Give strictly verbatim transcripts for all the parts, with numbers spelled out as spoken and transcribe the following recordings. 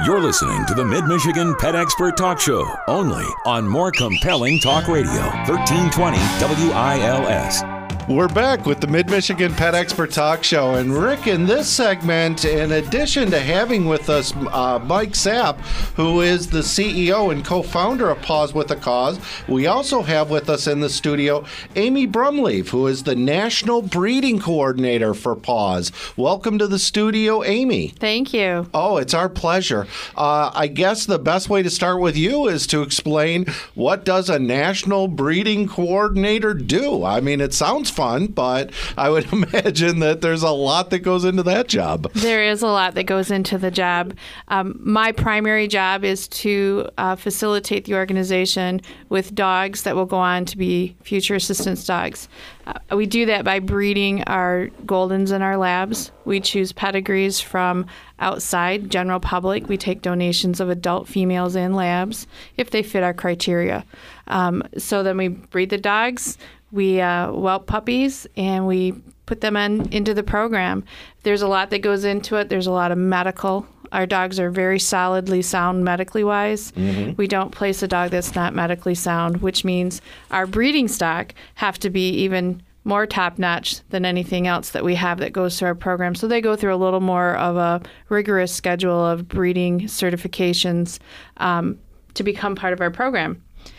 You're listening to the Mid-Michigan Pet Expert Talk Show, only on More Compelling Talk Radio, thirteen twenty W I L S. We're back with the Mid-Michigan Pet Expert Talk Show. And Rick, in this segment, in addition to having with us uh, Mike Sapp, who is the C E O and co-founder of Paws with a Cause, we also have with us in the studio Amy Brumleaf, who is the National Breeding Coordinator for Paws. Welcome to the studio, Amy. Thank you. Oh, it's our pleasure. Uh, I guess the best way to start with you is to explain, what does a National Breeding Coordinator do? I mean, it sounds fun, but I would imagine that there's a lot that goes into that job. There is a lot that goes into the job. Um, my primary job is to uh, facilitate the organization with dogs that will go on to be future assistance dogs. Uh, we do that by breeding our Goldens and our Labs. We choose pedigrees from outside, general public. We take donations of adult females and Labs if they fit our criteria. Um, so then we breed the dogs. We uh, whelp puppies, and we put them in, into the program. There's a lot that goes into it. There's a lot of medical. Our dogs are very solidly sound medically wise. Mm-hmm. We don't place a dog that's not medically sound, which means our breeding stock have to be even more top-notch than anything else that we have that goes through our program. So they go through a little more of a rigorous schedule of breeding certifications um, to become part of our program.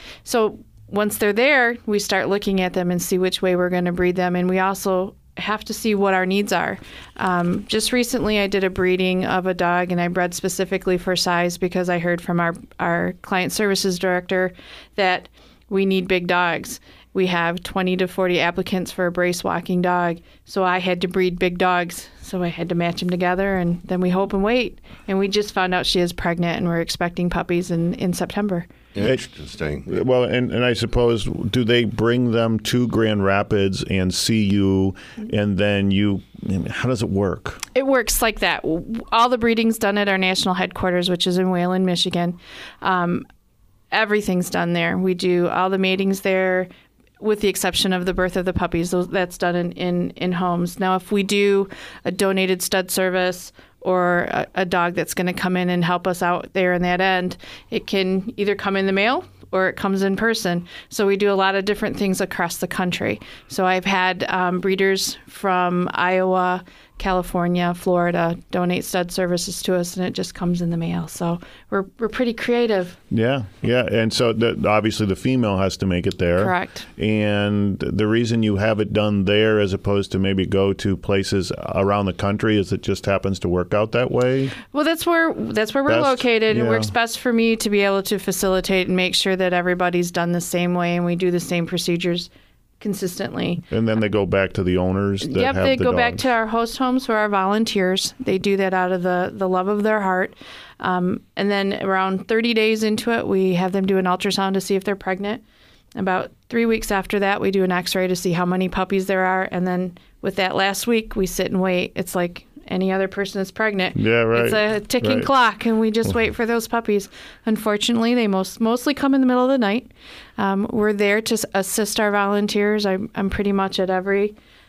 So once they're there, we start looking at them and see which way we're going to breed them. And we also have to see what our needs are. Um, just recently, I did a breeding of a dog, and I bred specifically for size because I heard from our, our client services director that we need big dogs. We have twenty to forty applicants for a brace walking dog, so I had to breed big dogs. So I had to match them together, and then we hope and wait. And we just found out she is pregnant, and we're expecting puppies in, in September. Interesting. Well, and, and I suppose, do they bring them to Grand Rapids and see you, and then you, how does it work? It works like that. All the breeding's done at our national headquarters, which is in Wayland, Michigan. Um, everything's done there. We do all the matings there, with the exception of the birth of the puppies. That's done in, in, in homes. Now, if we do a donated stud service or a, a dog that's going to come in and help us out there in that end, it can either come in the mail or it comes in person. So we do a lot of different things across the country. So I've had um, breeders from Iowa, California, Florida donate stud services to us, and it just comes in the mail. So we're we're pretty creative. Yeah, yeah. And so the, obviously the female has to make it there. Correct. And the reason you have it done there as opposed to maybe go to places around the country is it just happens to work out that way? Well, that's where that's where we're best, located. Yeah. It works best for me to be able to facilitate and make sure that everybody's done the same way and we do the same procedures consistently. And then they go back to the owners that yep, have they the go dogs. back to our host homes for our volunteers. They do that out of the, the love of their heart. Um, and then around thirty days into it, we have them do an ultrasound to see if they're pregnant. About three weeks after that, we do an x-ray to see how many puppies there are. And then with that last week, we sit and wait. It's like any other person that's pregnant. Yeah, right. It's a ticking right. clock, and we just wait for those puppies. Unfortunately, they most mostly come in the middle of the night. Um, we're there to assist our volunteers. I'm, I'm pretty much at every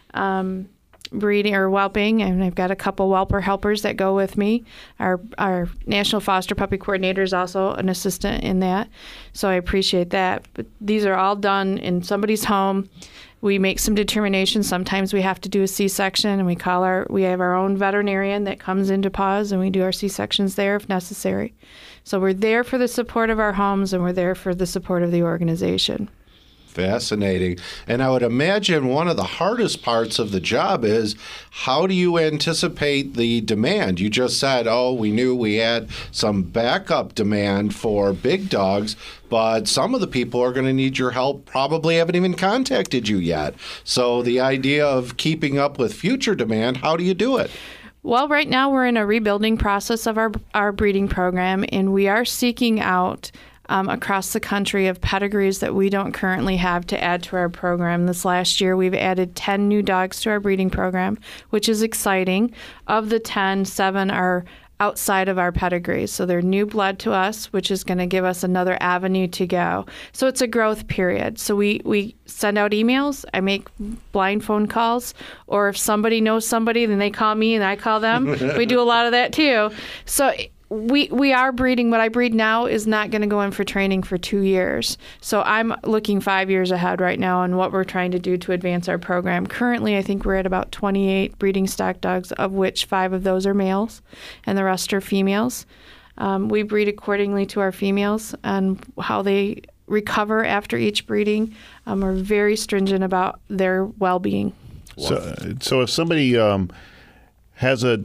um, breeding or whelping, and I've got a couple whelper helpers that go with me. Our our National Foster Puppy Coordinator is also an assistant in that, so I appreciate that. But these are all done in somebody's home. We make some determinations. Sometimes we have to do a C-section, and we call our we have our own veterinarian that comes into Paws, and we do our C-sections there if necessary. So we're there for the support of our homes, and we're there for the support of the organization. Fascinating. And I would imagine one of the hardest parts of the job is, how do you anticipate the demand? You just said, oh, we knew we had some backup demand for big dogs, but some of the people are going to need your help, probably haven't even contacted you yet. So the idea of keeping up with future demand, how do you do it? Well, right now we're in a rebuilding process of our our breeding program, and we are seeking out Um, across the country of pedigrees that we don't currently have to add to our program. This last year, we've added ten new dogs to our breeding program, which is exciting. Of the ten, seven are outside of our pedigrees. So they're new blood to us, which is going to give us another avenue to go. So it's a growth period. So we, we send out emails. I make blind phone calls. Or if somebody knows somebody, then they call me and I call them. We do a lot of that too. So We we are breeding. What I breed now is not going to go in for training for two years. So I'm looking five years ahead right now on what we're trying to do to advance our program. Currently, I think we're at about twenty-eight breeding stock dogs, of which five of those are males, and the rest are females. Um, we breed accordingly to our females and how they recover after each breeding. Um, we're very stringent about their well-being. So, so if somebody um, has a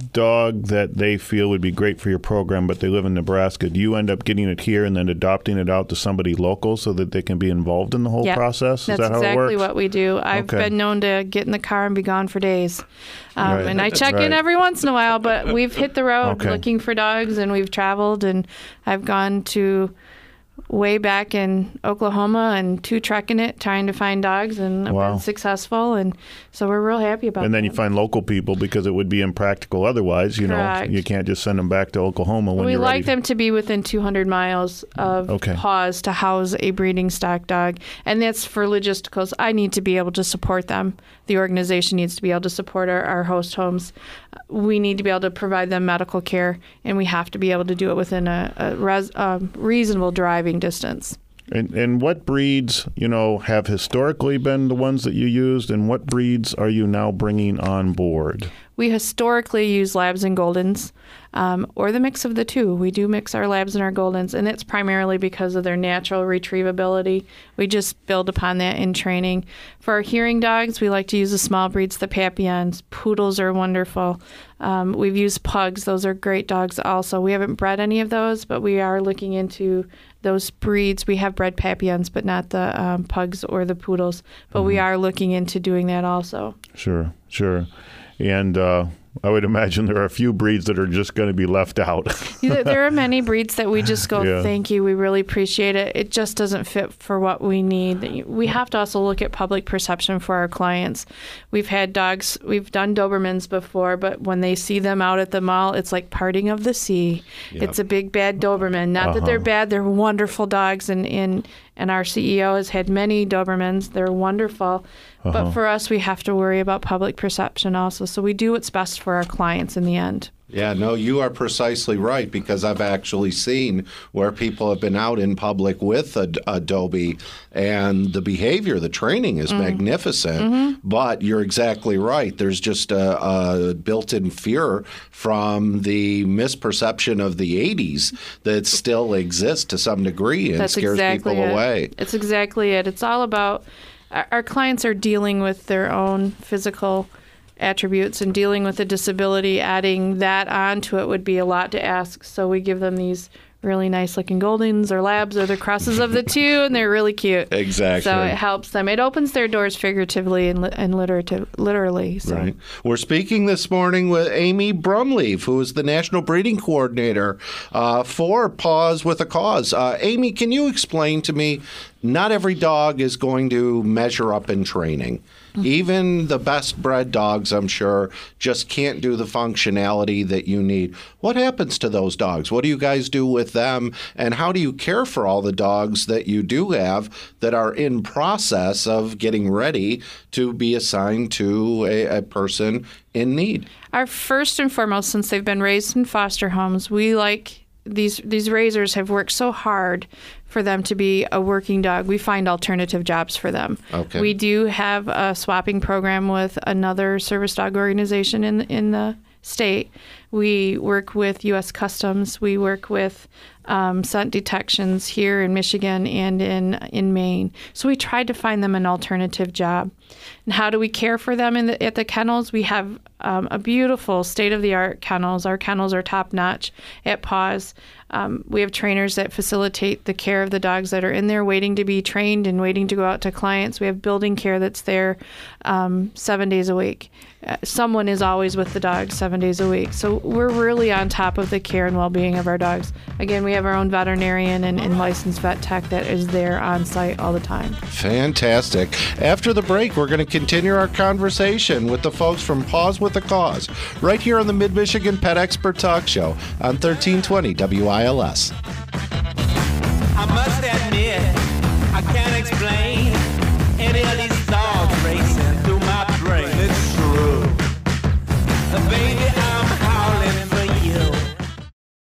dog that they feel would be great for your program, but they live in Nebraska, do you end up getting it here and then adopting it out to somebody local so that they can be involved in the whole yep. process? Is That's that how exactly it works? what we do. I've Okay. been known to get in the car and be gone for days. Um, Right. And I check Right. in every once in a while, but we've hit the road Okay. looking for dogs, and we've traveled, and I've gone to way back in Oklahoma and two trekking it, trying to find dogs, and I've Wow. been successful, and so we're real happy about And then that. you find local people because it would be impractical otherwise. You Correct. know, you can't just send them back to Oklahoma when we you're like ready. them to be within two hundred miles of Okay. Paws to house a breeding stock dog. And that's for logisticals. I need to be able to support them. The organization needs to be able to support our, our host homes. We need to be able to provide them medical care, and we have to be able to do it within a, a res, um, reasonable driving distance. And, and what breeds, you know, have historically been the ones that you used, and what breeds are you now bringing on board? We historically use Labs and Goldens, um, or the mix of the two. We do mix our Labs and our Goldens, and it's primarily because of their natural retrievability. We just build upon that in training. For our hearing dogs, we like to use the small breeds, the Papillons. Poodles are wonderful. Um, we've used Pugs. Those are great dogs also. We haven't bred any of those, but we are looking into those breeds. We have bred Papillons, but not the um, Pugs or the Poodles. But mm-hmm. we are looking into doing that also. Sure, sure. And uh, I would imagine there are a few breeds that are just going to be left out. There are many breeds that we just go, Yeah. thank you, we really appreciate it. It just doesn't fit for what we need. We have to also look at public perception for our clients. We've had dogs, we've done Dobermans before, but when they see them out at the mall, it's like parting of the sea. Yep. It's a big bad Doberman. Not Uh-huh. that they're bad, they're wonderful dogs, and, and, and our C E O has had many Dobermans. They're wonderful. Uh-huh. But for us, we have to worry about public perception also. So we do what's best for our clients in the end. Yeah, no, you are precisely right, because I've actually seen where people have been out in public with a, a Dobie, and the behavior, the training is mm-hmm. magnificent. Mm-hmm. But you're exactly right. There's just a, a built-in fear from the misperception of the eighties that still exists to some degree and That's scares exactly people it. away. It's exactly it. It's all about our, our clients are dealing with their own physical attributes, and dealing with a disability, adding that onto it would be a lot to ask. So we give them these really nice looking Goldens or Labs or the crosses of the two, and they're really cute. Exactly. So it helps them. It opens their doors figuratively and, li- and literative, literally. So. Right. We're speaking this morning with Amy Brumleaf, who is the National Breeding Coordinator uh, for Paws with a Cause. Uh, Amy, can you explain to me, not every dog is going to measure up in training. Even the best bred dogs, I'm sure, just can't do the functionality that you need. What happens to those dogs? What do you guys do with them? And how do you care for all the dogs that you do have that are in process of getting ready to be assigned to a, a person in need? Our first and foremost, since they've been raised in foster homes, we like these these raisers have worked so hard for them to be a working dog. We find alternative jobs for them. Okay. We do have a swapping program with another service dog organization in in the state. We work with U S Customs. We work with um, scent detections here in Michigan and in in Maine. So we tried to find them an alternative job. And how do we care for them in the, at the kennels? We have um, a beautiful state-of-the-art kennels. Our kennels are top-notch at Paws. Um, we have trainers that facilitate the care of the dogs that are in there waiting to be trained and waiting to go out to clients. We have building care that's there um, seven days a week. Uh, someone is always with the dogs seven days a week. So we're really on top of the care and well-being of our dogs. Again, we have our own veterinarian and, and licensed vet tech that is there on site all the time. Fantastic. After the break, we're going to continue our conversation with the folks from Paws with a Cause right here on the Mid-Michigan Pet Expert Talk Show on thirteen twenty W I L S.